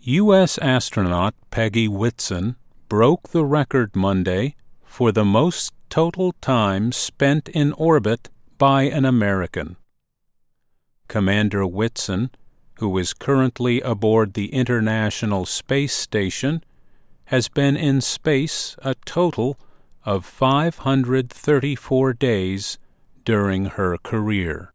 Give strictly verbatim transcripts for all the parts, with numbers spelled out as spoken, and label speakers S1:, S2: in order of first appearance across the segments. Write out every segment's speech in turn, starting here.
S1: U S astronaut Peggy Whitson broke the record Monday for the most total time spent in orbit by an American. Commander Whitson, who is currently aboard the International Space Station, has been in space a total of five hundred thirty-four days during her career.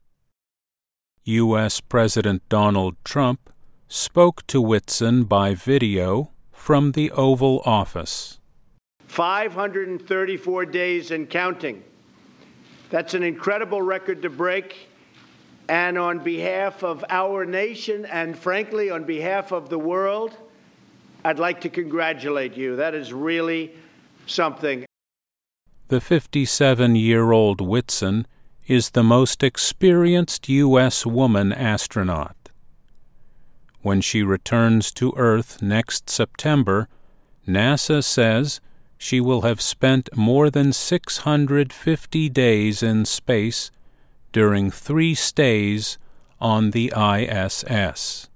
S1: U S President Donald Trump spoke to Whitson by video from the Oval Office.
S2: five hundred thirty-four days and counting. That's an incredible record to break. And on behalf of our nation and, frankly, on behalf of the world, I'd like to congratulate you. That is really something.
S1: The fifty-seven-year-old Whitson is the most experienced U S woman astronaut. When she returns to Earth next September, NASA says she will have spent more than six hundred fifty days in space during three stays on the I S S.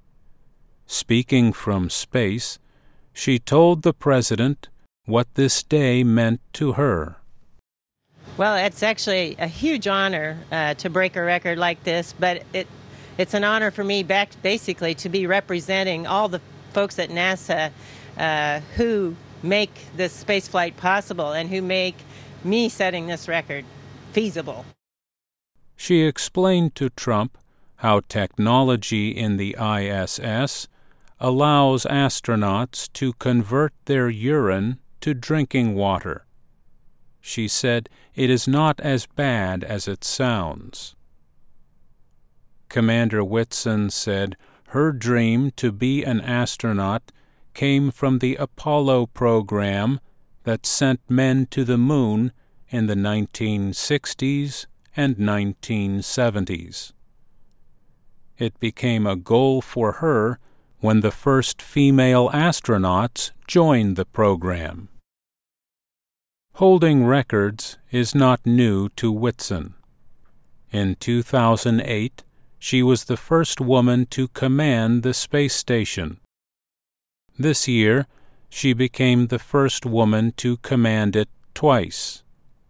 S1: Speaking from space, she told the president what this day meant to her.
S3: Well, it's actually a huge honor uh, to break a record like this, but it it's an honor for me back basically to be representing all the folks at NASA uh, who make this spaceflight possible and who make me setting this record feasible.
S1: She explained to Trump how technology in the I S S allows astronauts to convert their urine to drinking water. She said it is not as bad as it sounds. Commander Whitson said her dream to be an astronaut came from the Apollo program that sent men to the moon in the nineteen sixties and nineteen seventies. It became a goal for her when the first female astronauts joined the program. Holding records is not new to Whitson. In two thousand eight, she was the first woman to command the space station. This year, she became the first woman to command it twice.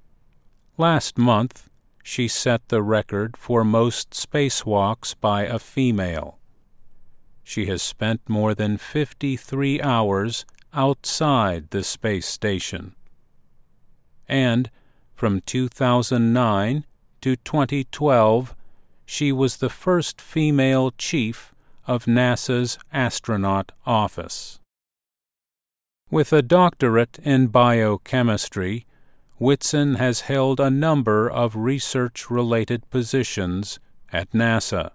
S1: Last month, she set the record for most spacewalks by a female. She has spent more than fifty-three hours outside the space station. And from two thousand nine to twenty twelve, she was the first female chief of NASA's astronaut office. With a doctorate in biochemistry, Whitson has held a number of research-related positions at NASA.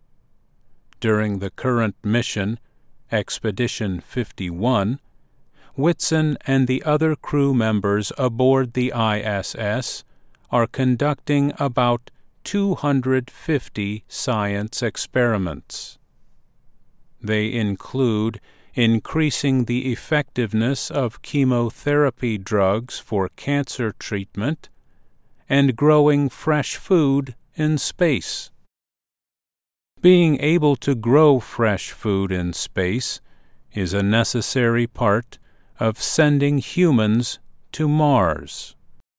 S1: During the current mission, Expedition fifty-one, Whitson and the other crew members aboard the I S S are conducting about two hundred fifty science experiments. They include increasing the effectiveness of chemotherapy drugs for cancer treatment and growing fresh food in space. Being able to grow fresh food in space is a necessary part of sending humans to Mars.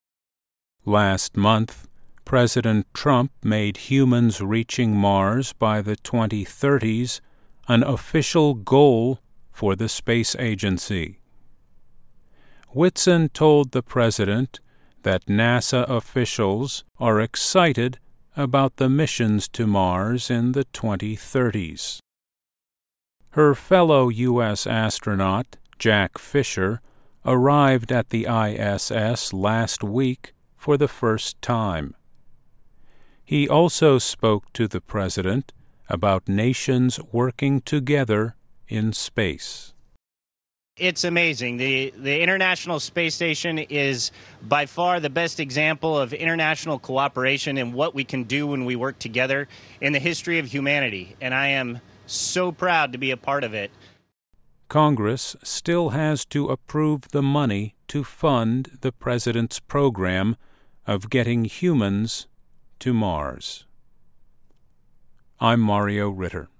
S1: Last month, President Trump made humans reaching Mars by the twenty thirties an official goal for the space agency. Whitson told the president that NASA officials are excited about the missions to Mars in the twenty thirties. Her fellow U S astronaut, Jack Fisher, arrived at the I S S last week for the first time. He also spoke to the president about nations working together in space.
S4: It's amazing. The the International Space Station is by far the best example of international cooperation and what we can do when we work together in the history of humanity, and I am so proud to be a part of it.
S1: Congress still has to approve the money to fund the president's program of getting humans to Mars. I'm Mario Ritter.